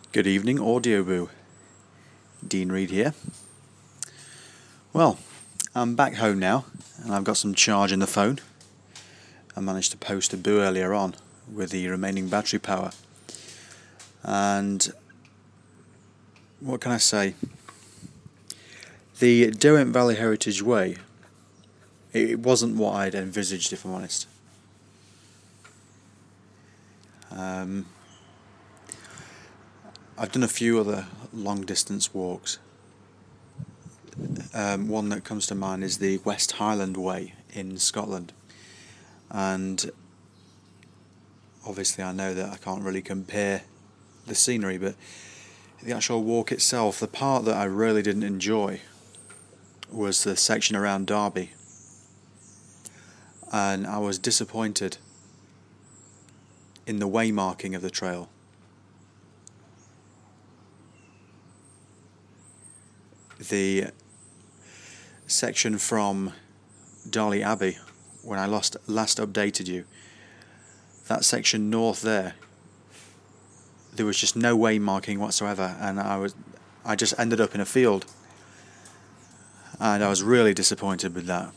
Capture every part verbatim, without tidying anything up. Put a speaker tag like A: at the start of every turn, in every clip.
A: Good evening, Audioboo. Dean Reed here. Well, I'm back home now, and I've got some charge in the phone. I managed to post a boo earlier on with the remaining battery power. And what can I say? The Derwent Valley Heritage Way, it wasn't what I'd envisaged, if I'm honest. Um, I've done a few other long distance walks. Um, one that comes to mind is the West Highland Way in Scotland, and obviously I know that I can't really compare the scenery, but the actual walk itself, the part that I really didn't enjoy was the section around Derby, and I was disappointed in the waymarking of the trail. The section from Darley Abbey, when I last, last updated you, that section north there, there was just no waymarking whatsoever, and I was, I just ended up in a field, and I was really disappointed with that.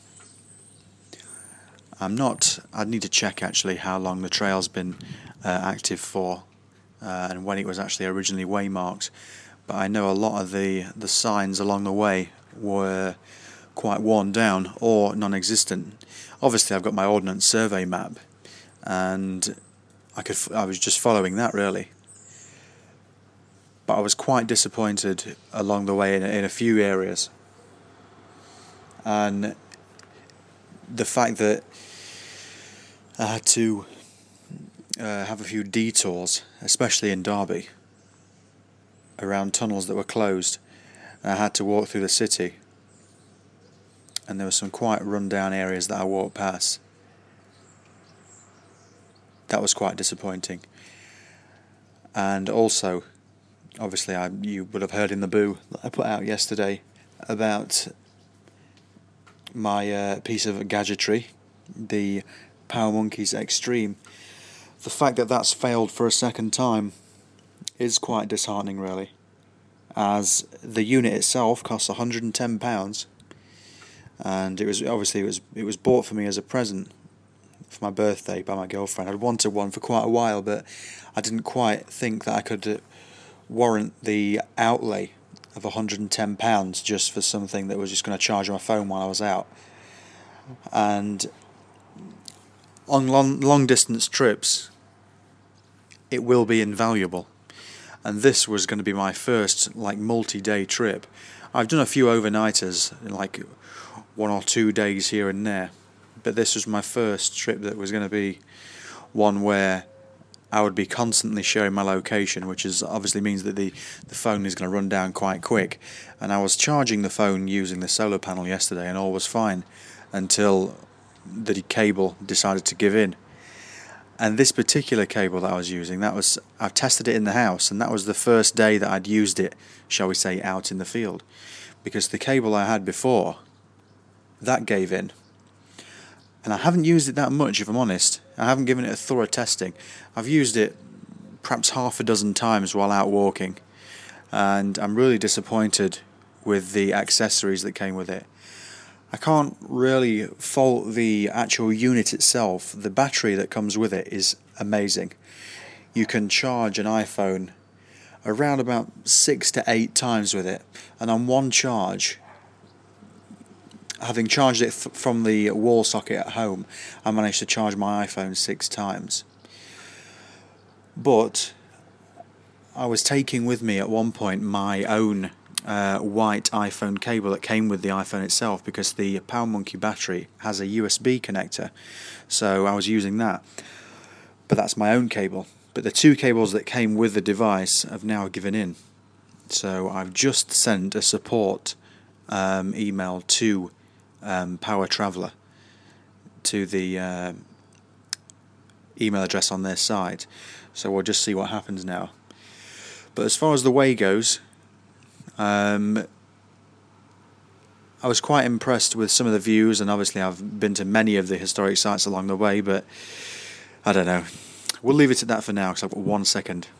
A: I'm not, I'd need to check actually how long the trail's been uh, active for, uh, and when it was actually originally waymarked. But I know a lot of the, the signs along the way were quite worn down or non-existent. Obviously I've got my Ordnance Survey map, and I could I was just following that really. But I was quite disappointed along the way in, in a few areas. And the fact that I had to uh, have a few detours, especially in Derby, around tunnels that were closed, and I had to walk through the city, and there were some quite run-down areas that I walked past. That was quite disappointing. And also, obviously, I, you would have heard in the boo that I put out yesterday about my uh, piece of gadgetry, the PowerMonkeys Extreme. The fact that that's failed for a second time is quite disheartening, really, as the unit itself costs one hundred and ten pounds, and it was obviously it was it was bought for me as a present for my birthday by my girlfriend. I'd wanted one for quite a while, but I didn't quite think that I could uh, warrant the outlay of one hundred and ten pounds just for something that was just going to charge my phone while I was out. And on long, long distance trips, it will be invaluable. And this was going to be my first like multi-day trip. I've done a few overnighters, like one or two days here and there, but this was my first trip that was going to be one where I would be constantly sharing my location, which is obviously means that the, the phone is going to run down quite quick. And I was charging the phone using the solar panel yesterday, and all was fine until the cable decided to give in. And this particular cable that I was using, that was I've tested it in the house, and that was the first day that I'd used it, shall we say, out in the field, because the cable I had before, that gave in. And I haven't used it that much, if I'm honest. I haven't given it a thorough testing. I've used it perhaps half a dozen times while out walking, and I'm really disappointed with the accessories that came with it. I can't really fault the actual unit itself. The battery that comes with it is amazing. You can charge an iPhone around about six to eight times with it, and on one charge, having charged it th- from the wall socket at home, I managed to charge my iPhone six times. But I was taking with me at one point my own uh, white iPhone cable that came with the iPhone itself, because the PowerMonkey battery has a U S B connector, so I was using that. But that's my own cable. But the two cables that came with the device have now given in. So I've just sent a support um, email to um, Power Traveller, to the uh, email address on their site. So we'll just see what happens now. But as far as the way goes, um, I was quite impressed with some of the views, and obviously I've been to many of the historic sites along the way, but I don't know. We'll leave it at that for now, because I've got one second.